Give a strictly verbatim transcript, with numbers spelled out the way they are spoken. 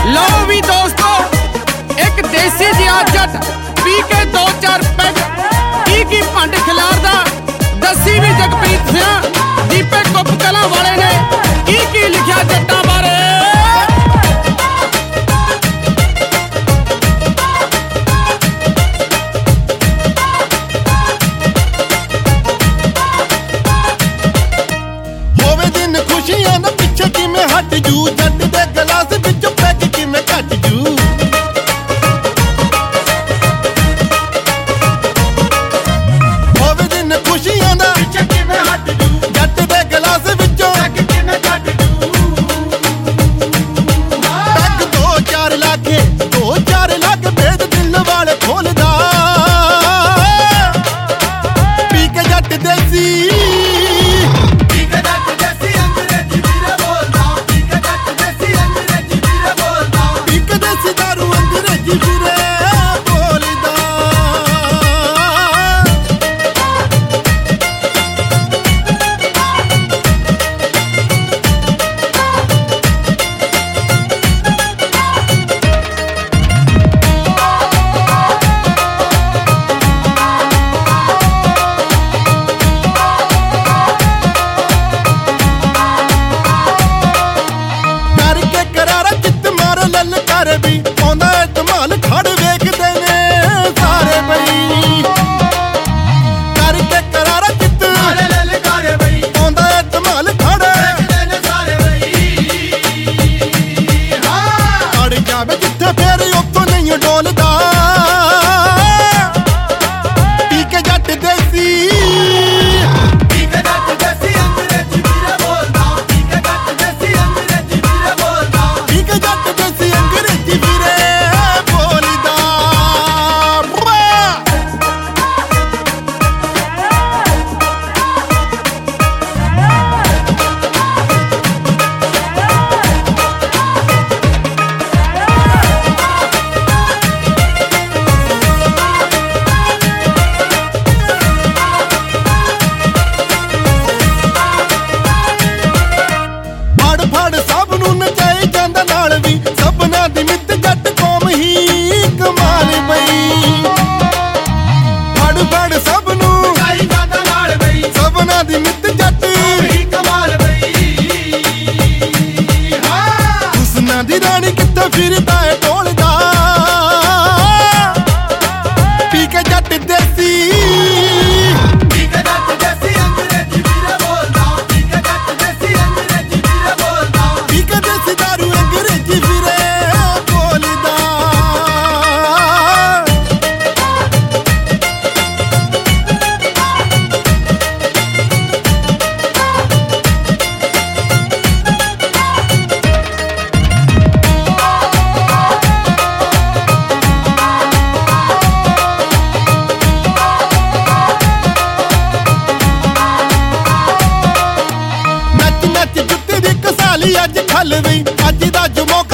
ਲਓ ਵੀ ਦੋਸਤੋ ਇੱਕ ਦੇਸੀ ਜਿਹਾ ਜੱਟ ਪੀ ਕੇ ਦੋ ਚਾਰ ਪੈਗ ਕੀ ਕੀ ਭੰਡ ਖਿਲਾਰਦਾ ਦੱਸੀ ਵੀ ਜਗਪ੍ਰੀਤ ਸਿਆਂ ਦੀਪੇ ਕੁੱਪ ਕਲਾਂ ਵਾਲੇ ਨੇ ਕੀ ਕੀ ਲਿਖਿਆ ਜੱਟਾਂ ਬਾਰੇ। ਹੋਵੇ ਦਿਨ ਖੁਸ਼ੀਆਂ ਦਾ ਪਿੱਛੇ ਕਿਵੇਂ ਹਟ ਜੂ ਜੱਟ ਦੇ ਗਲਾਸ ਵਿੱਚੋਂ ਪੈਗ ਕਿਵੇਂ ਘਟ ਜੂ। ਹੋਵੇ ਦਿਨ ਖੁਸ਼ੀਆਂ ਦਾ ਪਿੱਛੇ ਕਿਵੇਂ ਹਟ ਜੂ ਜੱਟ ਦੇ ਗਲਾਸ ਵਿੱਚੋਂ ਪੈਗ ਕਿਵੇਂ ਘਟ ਜੂ। ਪੈਗ ਦੋ ਚਾਰ ਲਾਗੇ ਦੋ ਚਾਰ ਲਾਗੇ ਭੇਦ ਦਿਲ ਵਾਲੇ ਖੋਲਦਾ ਪੀ ਕੇ ਜੱਟ ਦੇਸੀ ਵੀ ਆਉਂਦਾ ਏ ਧਮਾਲ ਖੜ ਵੇਖਦੇ ਨੇ ਸਾਰੇ ਬਈ ਕਰਕੇ ਕਰਾਰਾ ਚਿੱਤ ਮਾਰੇ ਲਲਕਾਰੇ ਬਈ ਆਉਂਦਾ ਏ ਧਮਾਲ ਖੜ ਵੇਖਦੇ ਨੇ ਸਾਰੇ ਬਈ। ਹਾਂ ਅੜ ਜਾਵੇ ਜਿੱਥੇ ਫੇਰ ਉੱਥੋਂ ਨਹੀਂ ਡੋਲਦਾ ਪੀ ਕੇ ਜੱਟ ਦੇਸੀ ਪੀ ਕੇ ਜੱਟ ਦੇਸੀ ਅੰਗਰੇਜ਼ੀ ਵੀਰੇ ਬੋਲਦਾ ਪੀ ਕੇ ਜੱਟ ਦੇਸੀ ਅੰਗਰੇਜ਼ੀ ਵੀਰੇ ਬੋਲਦਾ ਪੀ ਕੇ ਜੱਟ ਦੇਸੀ ਅੰਗਰੇਜ਼ੀ ਵੀਰੇ ਬੋਲਦਾ। ਫੜ ਫੜ ਸਭ ਨੂੰ ਨਚਾਈ ਜਾਂਦਾ ਨਾਲ ਵੀ ਸਭਨਾਂ ਦੀ ਮਿੱਤ ਜੱਟ ਕੌਮ ਹੀ ਕਮਾਲ ਬਈ। ਫੜ ਫੜ ਸਭ ਨੂੰ ਨਚਾਈ ਜਾਂਦਾ ਨਾਲ ਬਈ ਸਭਨਾਂ ਦੀ ਮਿੱਤ ਜੱਟ ਹੀ ਕਮਾਲ ਬਈ। ਹਾਂ ਹੁਸਨਾਂ ਦੀ ਰਾਣੀ ਕਿੱਥੇ ਫਿਰਦਾ ਏ ਢੋਲਦਾ ਪੀ ਕੇ ਜੱਟ ਦੇਸੀ ਪੀ ਕੇ ਜੱਟ ਦੇਸੀ ਅੰਗਰੇਜ਼ੀ ਵੀਰੇ ਬੋਲਦਾ ਪੀ ਕੇ ਜੱਟ ਦੇਸੀ ਅੰਗਰੇਜ਼ੀ ਵੀਰੇ ਬੋਲਦਾ ਪੀ ਕੇ ਦੇਸੀ ਦਾਰੂ ਅੰਗਰੇਜ਼ੀ ਵੀਰੇ ਬੋਲਦਾ। ਨੱਚ ਨੱਚ ਜੁੱਤੀ ਦੀ ਕਸਾਲੀ ਅੱਜ ਖਲ ਵੀ ਅੱਜ ਦਾ ਜੋ